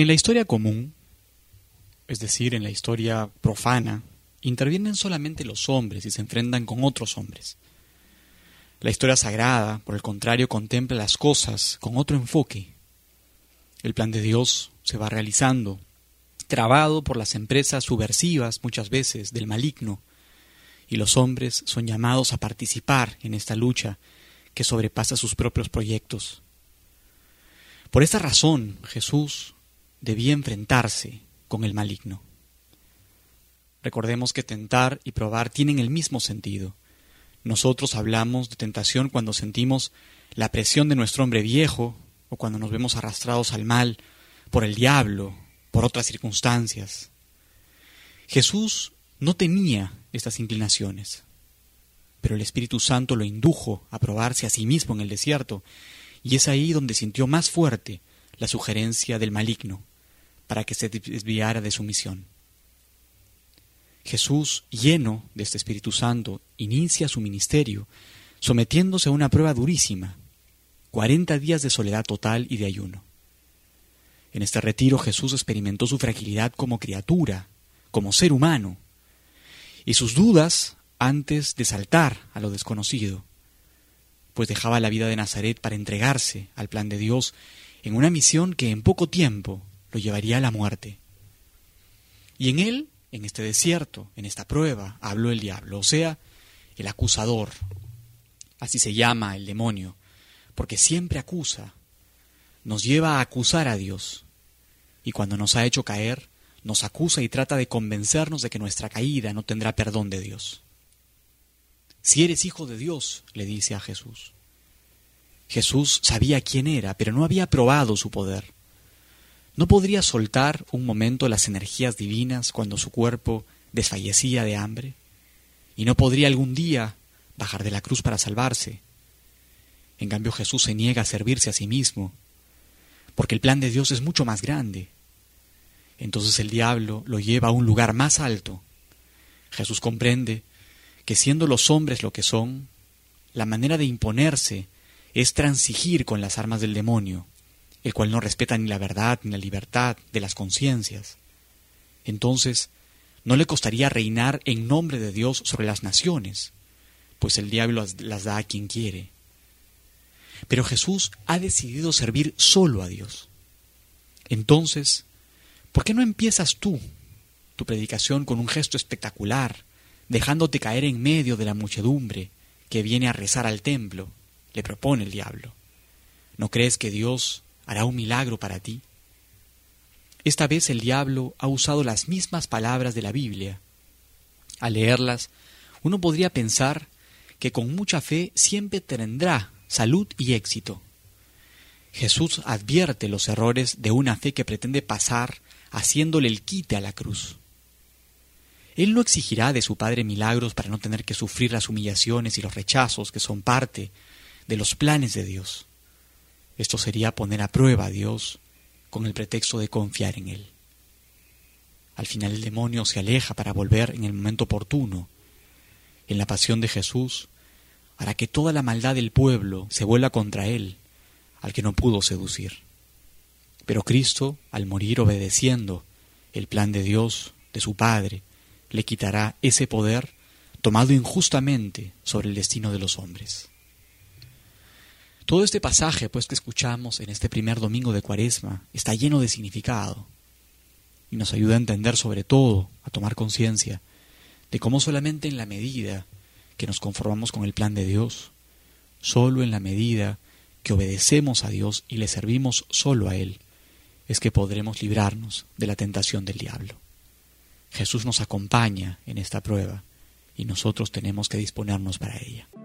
En la historia común, es decir, en la historia profana, intervienen solamente los hombres y se enfrentan con otros hombres. La historia sagrada, por el contrario, contempla las cosas con otro enfoque. El plan de Dios se va realizando, trabado por las empresas subversivas muchas veces del maligno, y los hombres son llamados a participar en esta lucha que sobrepasa sus propios proyectos. Por esta razón, Jesús debía enfrentarse con el maligno. Recordemos que tentar y probar tienen el mismo sentido. Nosotros hablamos de tentación cuando sentimos la presión de nuestro hombre viejo o cuando nos vemos arrastrados al mal por el diablo, por otras circunstancias. Jesús no tenía estas inclinaciones, pero el Espíritu Santo lo indujo a probarse a sí mismo en el desierto, y es ahí donde sintió más fuerte la sugerencia del maligno para que se desviara de su misión. Jesús, lleno de este Espíritu Santo, inicia su ministerio sometiéndose a una prueba durísima, 40 días de soledad total y de ayuno. En este retiro Jesús experimentó su fragilidad como criatura, como ser humano, y sus dudas antes de saltar a lo desconocido, pues dejaba la vida de Nazaret para entregarse al plan de Dios en una misión que en poco tiempo lo llevaría a la muerte. Y en él, en este desierto, en esta prueba, habló el diablo, o sea, el acusador. Así se llama el demonio, porque siempre acusa, nos lleva a acusar a Dios, y cuando nos ha hecho caer, nos acusa y trata de convencernos de que nuestra caída no tendrá perdón de Dios. Si eres hijo de Dios, le dice a Jesús. Jesús sabía quién era, pero no había probado su poder. ¿No podría soltar un momento las energías divinas cuando su cuerpo desfallecía de hambre? ¿Y no podría algún día bajar de la cruz para salvarse? En cambio, Jesús se niega a servirse a sí mismo, porque el plan de Dios es mucho más grande. Entonces el diablo lo lleva a un lugar más alto. Jesús comprende que siendo los hombres lo que son, la manera de imponerse es transigir con las armas del demonio, el cual no respeta ni la verdad ni la libertad de las conciencias. Entonces, no le costaría reinar en nombre de Dios sobre las naciones, pues el diablo las da a quien quiere. Pero Jesús ha decidido servir solo a Dios. Entonces, ¿por qué no empiezas tú tu predicación con un gesto espectacular, dejándote caer en medio de la muchedumbre que viene a rezar al templo? Le propone el diablo. ¿No crees que Dios hará un milagro para ti? Esta vez el diablo ha usado las mismas palabras de la Biblia. Al leerlas, uno podría pensar que con mucha fe siempre tendrá salud y éxito. Jesús advierte los errores de una fe que pretende pasar haciéndole el quite a la cruz. Él no exigirá de su Padre milagros para no tener que sufrir las humillaciones y los rechazos que son parte de los planes de Dios. Esto sería poner a prueba a Dios con el pretexto de confiar en Él. Al final el demonio se aleja para volver en el momento oportuno. En la pasión de Jesús, hará que toda la maldad del pueblo se vuelva contra Él, al que no pudo seducir. Pero Cristo, al morir obedeciendo el plan de Dios, de su Padre, le quitará ese poder tomado injustamente sobre el destino de los hombres. Todo este pasaje, pues, que escuchamos en este primer domingo de Cuaresma, está lleno de significado y nos ayuda a entender, sobre todo, a tomar conciencia de cómo solamente en la medida que nos conformamos con el plan de Dios, solo en la medida que obedecemos a Dios y le servimos solo a Él, es que podremos librarnos de la tentación del diablo. Jesús nos acompaña en esta prueba y nosotros tenemos que disponernos para ella.